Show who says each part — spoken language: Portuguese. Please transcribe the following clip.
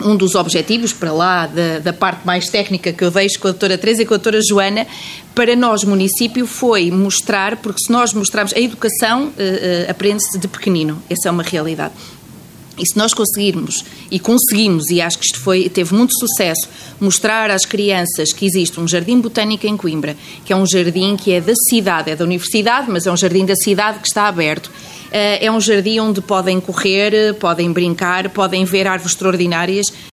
Speaker 1: um dos objetivos, para lá da parte mais técnica que eu deixo com a doutora Teresa e com a doutora Joana, para nós, município, foi mostrar, porque se nós mostrarmos a educação, aprende-se de pequenino, essa é uma realidade. E se nós conseguimos, e acho que isto teve muito sucesso, mostrar às crianças que existe um jardim botânico em Coimbra, que é um jardim que é da cidade, é da universidade, mas é um jardim da cidade que está aberto. É um jardim onde podem correr, podem brincar, podem ver árvores extraordinárias.